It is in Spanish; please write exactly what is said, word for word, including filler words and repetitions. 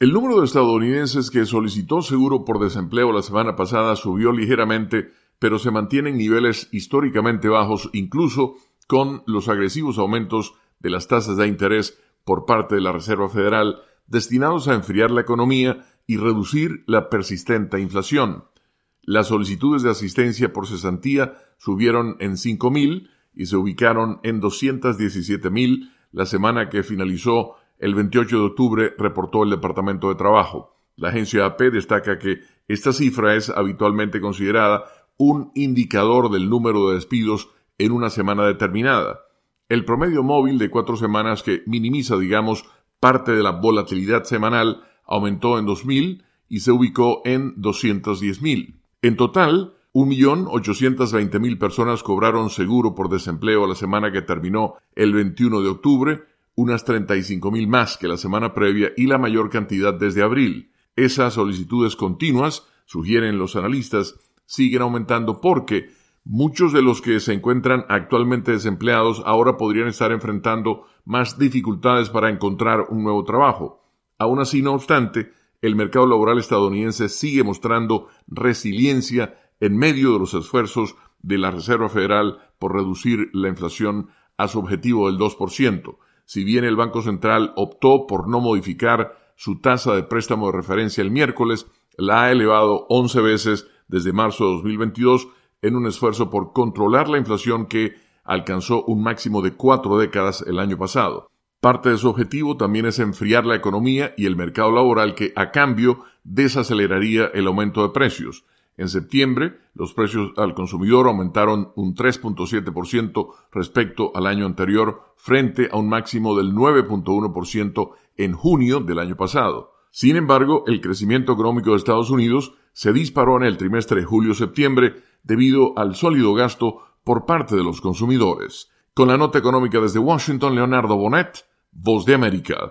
El número de estadounidenses que solicitó seguro por desempleo la semana pasada subió ligeramente, pero se mantiene en niveles históricamente bajos, incluso con los agresivos aumentos de las tasas de interés por parte de la Reserva Federal, destinados a enfriar la economía y reducir la persistente inflación. Las solicitudes de asistencia por cesantía subieron en cinco mil y se ubicaron en doscientos diecisiete mil la semana que finalizó el veintiocho de octubre, reportó el Departamento de Trabajo. La agencia A P destaca que esta cifra es habitualmente considerada un indicador del número de despidos en una semana determinada. El promedio móvil de cuatro semanas, que minimiza, digamos, parte de la volatilidad semanal, aumentó en dos mil y se ubicó en doscientos diez mil. En total, un millón ochocientos veinte mil personas cobraron seguro por desempleo la semana que terminó el veintiuno de octubre, unas treinta y cinco mil más que la semana previa y la mayor cantidad desde abril. Esas solicitudes continuas, sugieren los analistas, siguen aumentando porque muchos de los que se encuentran actualmente desempleados ahora podrían estar enfrentando más dificultades para encontrar un nuevo trabajo. Aún así, no obstante, el mercado laboral estadounidense sigue mostrando resiliencia en medio de los esfuerzos de la Reserva Federal por reducir la inflación a su objetivo del dos por ciento. Si bien el Banco Central optó por no modificar su tasa de préstamo de referencia el miércoles, la ha elevado once veces desde marzo de dos mil veintidós en un esfuerzo por controlar la inflación que alcanzó un máximo de cuatro décadas el año pasado. Parte de su objetivo también es enfriar la economía y el mercado laboral, que a cambio desaceleraría el aumento de precios. En septiembre, los precios al consumidor aumentaron un tres punto siete por ciento respecto al año anterior, frente a un máximo del nueve punto uno por ciento en junio del año pasado. Sin embargo, el crecimiento económico de Estados Unidos se disparó en el trimestre julio-septiembre debido al sólido gasto por parte de los consumidores. Con la nota económica desde Washington, Leonardo Bonet, Voz de América.